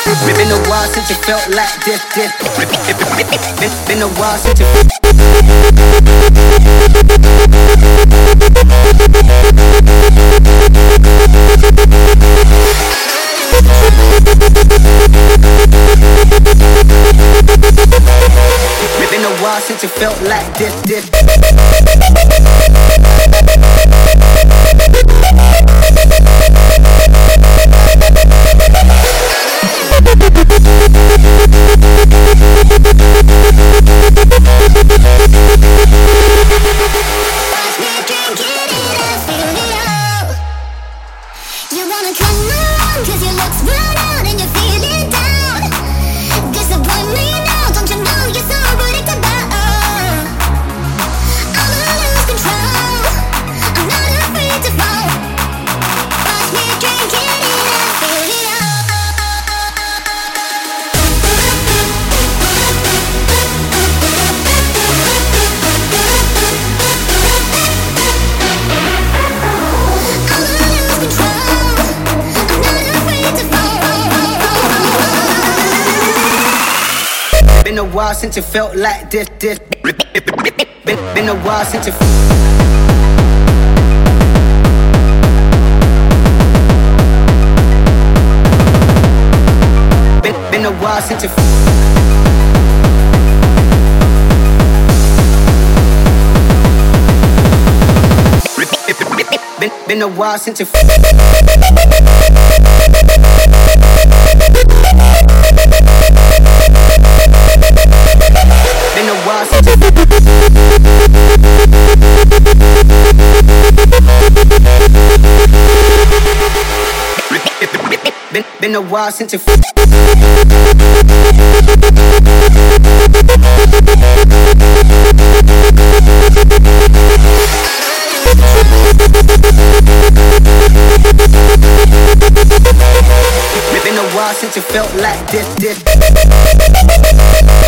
Been a while since you felt like this. Been a while since you. Been a while since you felt like this. You wanna come on, 'cause your looks run out and you're feeling down. Disappoint me now, don't you know you're so predictable? I'ma lose control, I'm not afraid to fall. Watch me drinking it and feel it all. Been a while since you felt like this. Been a while since you. Been a while since you. Been a while since you. Been a while since you. Been a while since you. Been a while since you felt like this.